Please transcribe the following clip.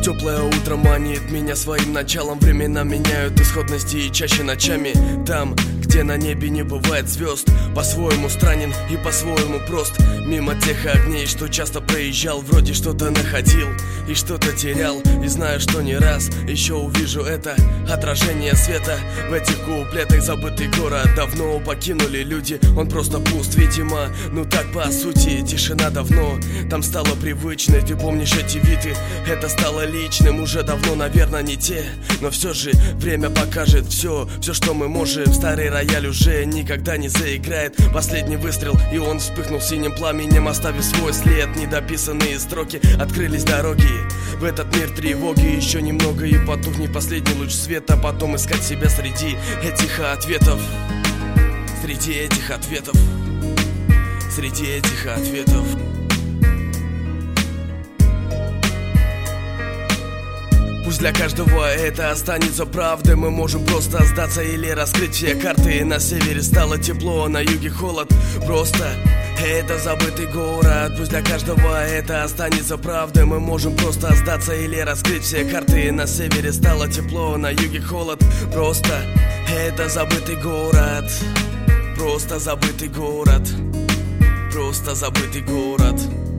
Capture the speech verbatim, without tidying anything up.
Теплое утро манит меня своим началом. Времена меняют исходности и чаще ночами. Там, где на небе не бывает звезд, по-своему странен и по-своему прост. Мимо тех огней, что часто проезжал, вроде что-то находил и что-то терял. И знаю, что не раз еще увижу это отражение света в этих куплетах. Забытый город давно покинули люди, он просто пуст, видимо. Ну так по сути, тишина давно там стала привычной. Ты помнишь эти виды, это стало личным. Уже давно, наверное, не те, но все же время покажет все, все, что мы можем. Старый рояль уже никогда не заиграет последний выстрел, и он вспыхнул синим пламенем, оставив свой след. Недописанные строки, открылись дороги в этот мир тревоги. Еще немного и потухнет последний луч света, потом искать себя среди этих ответов. Среди этих ответов. Среди этих ответов. Пусть для каждого это останется правдой. Мы можем просто сдаться или раскрыть все карты. На севере стало тепло, на юге холод. Просто это забытый город. Пусть для каждого это останется правдой. Мы можем просто сдаться или раскрыть все карты. На севере стало тепло, на юге холод. Просто это забытый город. Просто забытый город. Просто забытый город.